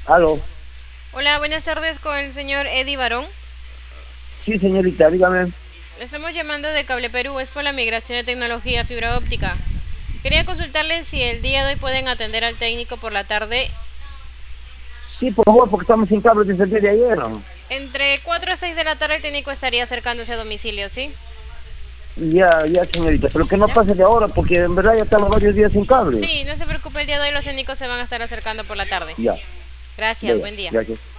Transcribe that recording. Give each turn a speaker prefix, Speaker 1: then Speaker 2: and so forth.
Speaker 1: Aló.
Speaker 2: Hola, buenas tardes con el señor Eddie Barón.
Speaker 1: Sí, señorita, dígame.
Speaker 2: Le estamos llamando de Cable Perú, es por la migración de tecnología a fibra óptica. Quería consultarle si el día de hoy pueden atender al técnico por la tarde
Speaker 1: Sí, por favor, porque estamos sin cable desde el día de ayer, ¿no?
Speaker 2: entre 4 a 6 de la tarde. El técnico estaría acercándose a domicilio, ¿sí?
Speaker 1: Ya, ya, señorita, pero que no
Speaker 2: ¿Ya?
Speaker 1: pase de ahora, porque en verdad ya estamos varios días sin cable.
Speaker 2: Sí, no se preocupe, el día de hoy los técnicos se van a estar acercando por la tarde.
Speaker 1: Ya,
Speaker 2: Gracias,
Speaker 1: vaya,
Speaker 2: buen día.
Speaker 1: gracias.